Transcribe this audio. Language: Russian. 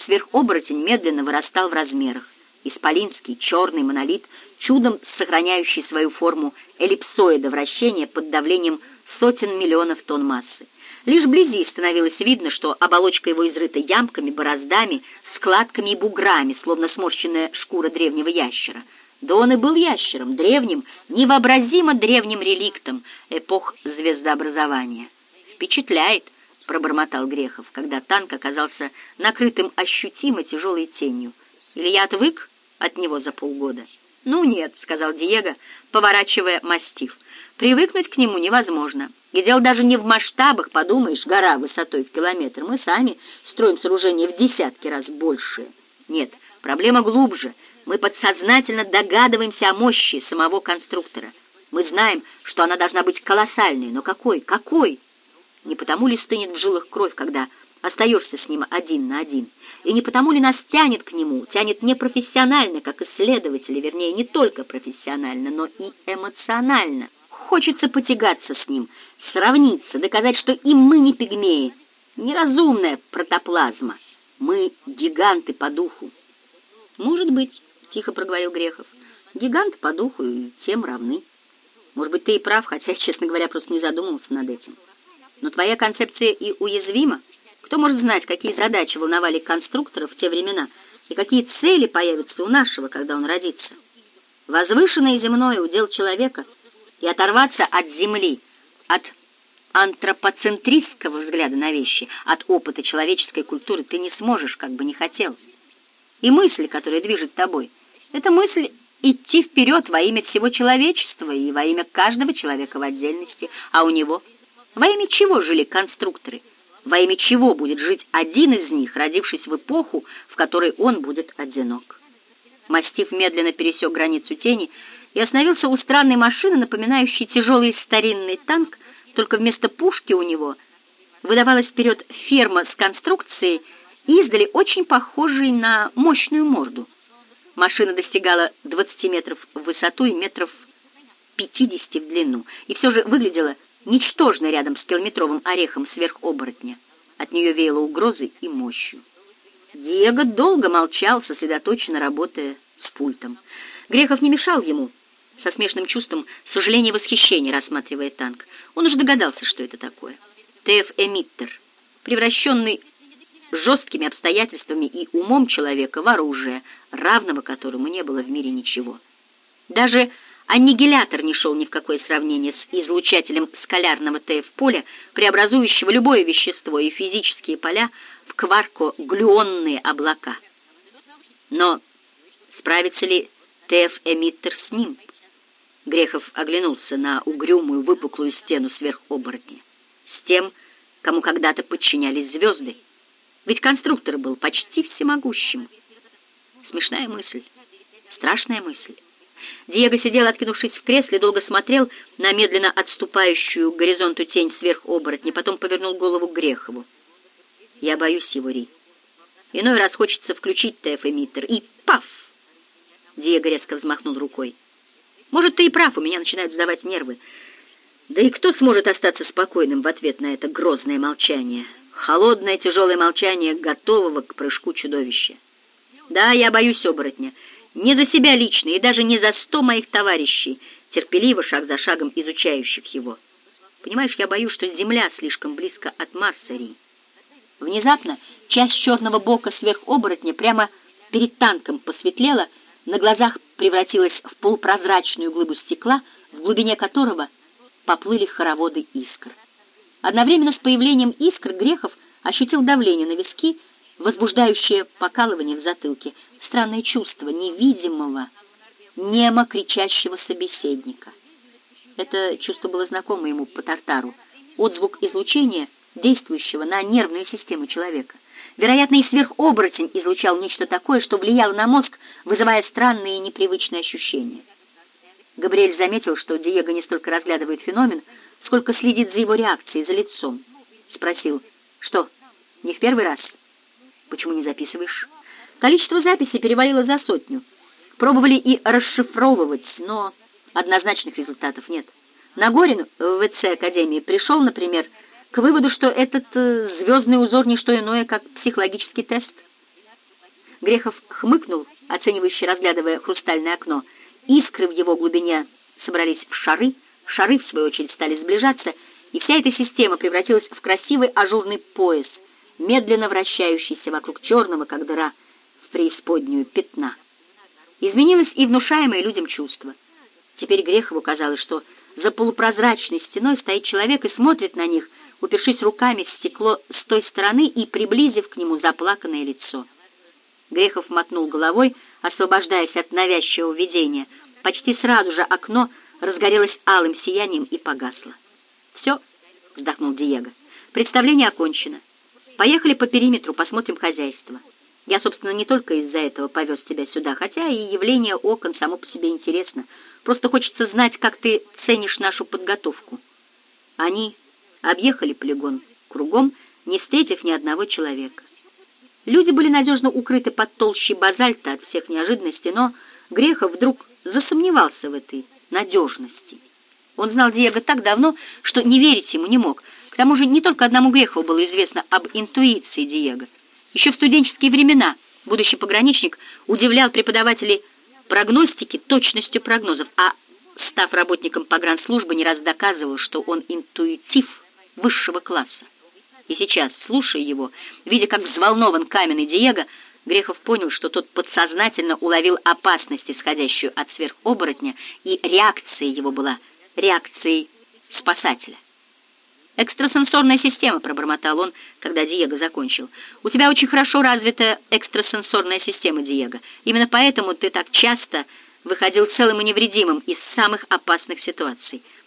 сверхоборотень медленно вырастал в размерах. Исполинский черный монолит, чудом сохраняющий свою форму эллипсоида вращения под давлением сотен миллионов тонн массы. Лишь вблизи становилось видно, что оболочка его изрыта ямками, бороздами, складками и буграми, словно сморщенная шкура древнего ящера. Да он и был ящером, древним, невообразимо древним реликтом эпох звездообразования. «Впечатляет», — пробормотал Грехов, когда танк оказался накрытым ощутимо тяжелой тенью. «Или я отвык от него за полгода?» «Ну нет», — сказал Диего, поворачивая мастиф. «Привыкнуть к нему невозможно. И дело даже не в масштабах, подумаешь, гора высотой в километр. Мы сами строим сооружения в десятки раз большие. Нет, проблема глубже. Мы подсознательно догадываемся о мощи самого конструктора. Мы знаем, что она должна быть колоссальной, но какой? Какой? Не потому ли стынет в жилах кровь, когда остаешься с ним один на один? И не потому ли нас тянет к нему, тянет не профессионально, как исследователи, вернее, не только профессионально, но и эмоционально? Хочется потягаться с ним, сравниться, доказать, что и мы не пигмеи, неразумная протоплазма. Мы гиганты по духу». «Может быть», — тихо проговорил Грехов, — «гиганты по духу и тем равны. Может быть, ты и прав, хотя, честно говоря, просто не задумывался над этим. Но твоя концепция и уязвима. Кто может знать, какие задачи волновали конструктора в те времена и какие цели появятся у нашего, когда он родится? Возвышенное земное удел человека, и оторваться от земли, от антропоцентристского взгляда на вещи, от опыта человеческой культуры ты не сможешь, как бы не хотел. И мысль, которая движет тобой, это мысль идти вперед во имя всего человечества и во имя каждого человека в отдельности, а у него во имя чего жили конструкторы, во имя чего будет жить один из них, родившись в эпоху, в которой он будет одинок. Мастиф медленно пересек границу тени и остановился у странной машины, напоминающей тяжелый старинный танк, только вместо пушки у него выдавалась вперед ферма с конструкцией, издали очень похожей на мощную морду. Машина достигала 20 метров в высоту и метров 50 в длину, и все же выглядела ничтожно рядом с километровым орехом сверхоборотня. От нее веяло угрозой и мощью. Диего долго молчал, сосредоточенно работая с пультом. Грехов не мешал ему, со смешанным чувством сожаления и восхищения рассматривая танк. Он уже догадался, что это такое. ТФ-эмиттер, превращенный жесткими обстоятельствами и умом человека в оружие, равного которому не было в мире ничего. Даже аннигилятор не шел ни в какое сравнение с излучателем скалярного ТФ-поля, преобразующего любое вещество и физические поля в кварко-глюонные облака. Но справится ли ТФ-эмиттер с ним? Грехов оглянулся на угрюмую выпуклую стену сверхоборотня. С тем, кому когда-то подчинялись звезды. Ведь конструктор был почти всемогущим. Смешная мысль, страшная мысль. Диего сидел, откинувшись в кресле, долго смотрел на медленно отступающую к горизонту тень сверхоборотня, потом повернул голову к Грехову. «Я боюсь его, Ри. Иной раз хочется включить ТФ-эмиттер, и паф!» Диего резко взмахнул рукой. «Может, ты и прав, у меня начинают сдавать нервы. Да и кто сможет остаться спокойным в ответ на это грозное молчание? Холодное, тяжелое молчание, готового к прыжку чудовища. Да, я боюсь оборотня. Не за себя лично и даже не за 100 моих товарищей, терпеливо, шаг за шагом изучающих его. Понимаешь, я боюсь, что Земля слишком близко от Марса, Ри». Внезапно часть черного бока сверхоборотня прямо перед танком посветлела, на глазах превратилась в полупрозрачную глыбу стекла, в глубине которого поплыли хороводы искр. Одновременно с появлением искр Грехов ощутил давление на виски, возбуждающее покалывание в затылке, странное чувство невидимого, немо кричащего собеседника. Это чувство было знакомо ему по Тартару, отзвук излучения, действующего на нервную систему человека. Вероятно, и сверхоборотень излучал нечто такое, что влияло на мозг, вызывая странные и непривычные ощущения. Габриэль заметил, что Диего не столько разглядывает феномен, сколько следит за его реакцией, за лицом. Спросил: «Что, не в первый раз? Почему не записываешь?» Количество записей перевалило за 100. Пробовали и расшифровывать, но однозначных результатов нет. Нагорин в ВЦ Академии пришел, например, к выводу, что этот звездный узор не что иное, как психологический тест. Грехов хмыкнул, оценивающе разглядывая хрустальное окно. Искры в его глубине собрались в шары, шары, в свою очередь, стали сближаться, и вся эта система превратилась в красивый ажурный пояс, медленно вращающийся вокруг черного, как дыра в преисподнюю, пятна. Изменилось и внушаемое людям чувство. Теперь Грехову казалось, что за полупрозрачной стеной стоит человек и смотрит на них, упершись руками в стекло с той стороны и приблизив к нему заплаканное лицо. Грехов мотнул головой, освобождаясь от навязчивого видения. Почти сразу же окно разгорелось алым сиянием и погасло. «Все», — вздохнул Диего, — «представление окончено. Поехали по периметру, посмотрим хозяйство. Я, собственно, не только из-за этого повез тебя сюда, хотя и явление окон само по себе интересно. Просто хочется знать, как ты ценишь нашу подготовку». Они объехали полигон кругом, не встретив ни одного человека. Люди были надежно укрыты под толщей базальта от всех неожиданностей, но Грехов вдруг засомневался в этой надежности. Он знал Диего так давно, что не верить ему не мог. К тому же не только одному Грехову было известно об интуиции Диего. Еще в студенческие времена будущий пограничник удивлял преподавателей прогностики точностью прогнозов, а, став работником погранслужбы, не раз доказывал, что он интуитив высшего класса. И сейчас, слушая его, видя, как взволнован каменный Диего, Грехов понял, что тот подсознательно уловил опасность, исходящую от сверхоборотня, и реакция его была реакцией спасателя. «Экстрасенсорная система», — пробормотал он, когда Диего закончил. «У тебя очень хорошо развита экстрасенсорная система, Диего. Именно поэтому ты так часто выходил целым и невредимым из самых опасных ситуаций.